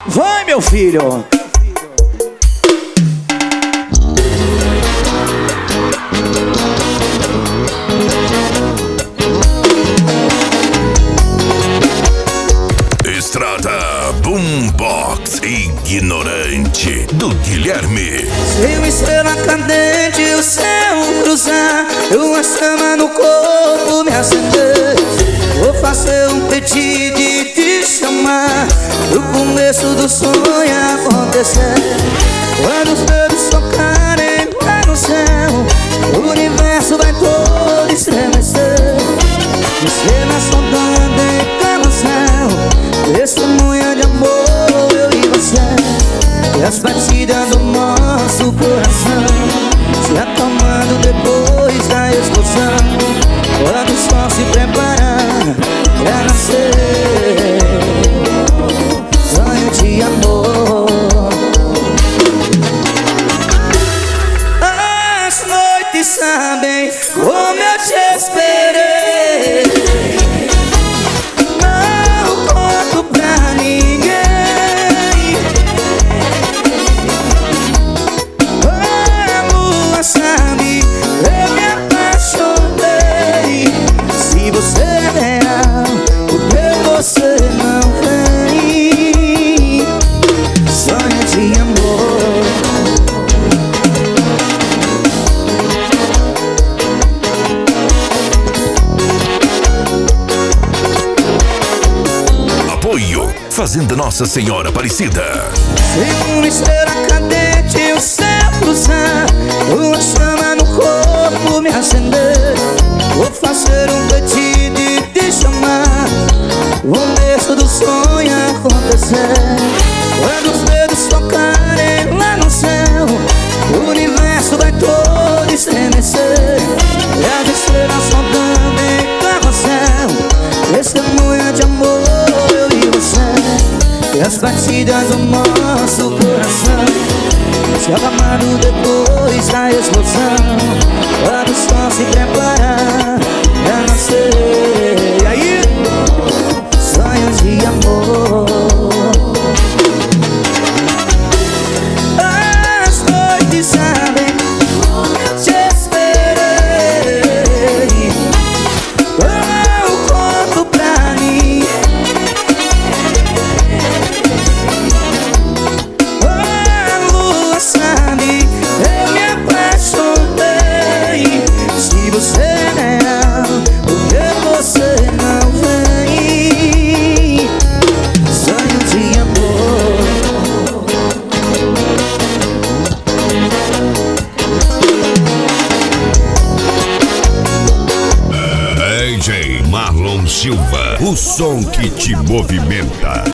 Vai, meu filho! Estrada Boombox Ignorante do Guilherme. Se uma estrela cadente o céu cruzar, uma chama no corpo me acender, vou fazer um pedido e te chamar pro começo do sonho acontecer. Quando os dedos tocarem lá no céu, o universo vai todo estremecer. Você na sondando em carrossel, testemunha de amor, eu e você. E as batidas do nosso coração se acalmando depois da explosão, quando o sol se prepara pra nascer. Sonho de amor. As noites sabem como eu te esperei. Não conto pra ninguém. A lua sabe, eu me apaixonei. Se você é real, por que você não vem? Sonho de amor. Apoio Fazenda Nossa Senhora Aparecida. Se uma estrela cadente o céu cruzar, uma chama no corpo me acender, vou fazer um pedido e te chamar, o começo do sonho acontecer. Quando os dedos tocarem lá no céu, o universo vai todo estremecer. E as estrelas sondando em carrossel, testemunha de amor, eu e você. E as batidas do nosso coração se acalmando depois da explosão, quando o sol se prepara pra nascer. E aí? Sonhos de amor. As noites sabem como eu te esperei. Eu conto pra mim. A lua sabe, eu me apaixonei. Se você é real, por que você não vem? Sonho de amor. DJ Marlon Silva, o som que te movimenta.